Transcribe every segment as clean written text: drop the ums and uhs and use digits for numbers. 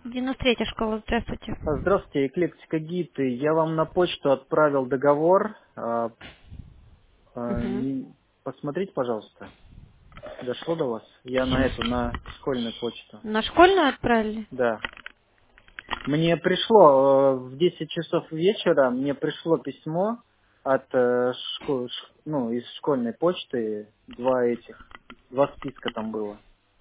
93-я школа, здравствуйте. Здравствуйте, Эклектика Гид. И я вам на почту отправил договор. Угу. Посмотрите, пожалуйста. Дошло до вас? Я на эту, на школьную почту. На школьную отправили? Да. Мне пришло в 10 часов вечера, мне пришло письмо от из школьной почты, два списка там было.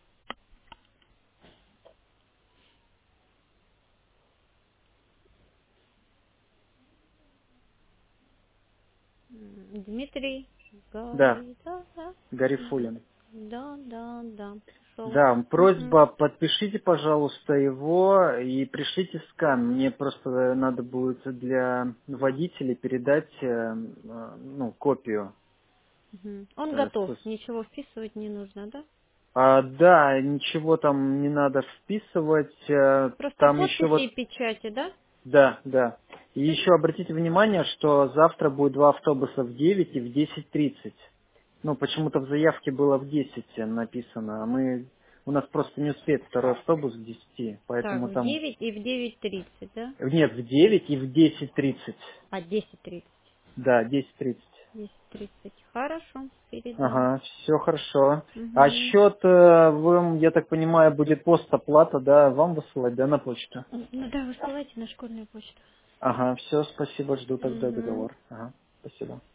Дмитрий Да, говорит, да, да, Гарифулин. да, да, да, пришел. Да, Угу. просьба, подпишите, пожалуйста, его и пришлите скан. Мне просто надо будет для водителей передать копию. Угу. Он Э, готов, с- ничего вписывать не нужно, да? Да, ничего там не надо вписывать. Просто Там еще подписи вот, и печати, да? да, да. И Все? еще обратите внимание, что завтра будет два автобуса в 9 и в 10:30. Ну, почему-то в заявке было в 10 написано, у нас просто не успеет второй автобус к 10, Так, поэтому в там 9 и в 9:30, да? нет, в 9 и в 10:30. А, 10:30. Да, 10:30. 10:30. Хорошо, передам. Ага, все хорошо. А Угу. счет, вам, я так понимаю, будет постоплата, да, вам высылать, да, на почту? Ну да, высылайте на школьную почту. Ага, все, спасибо, жду тогда Угу. договор. Ага, спасибо.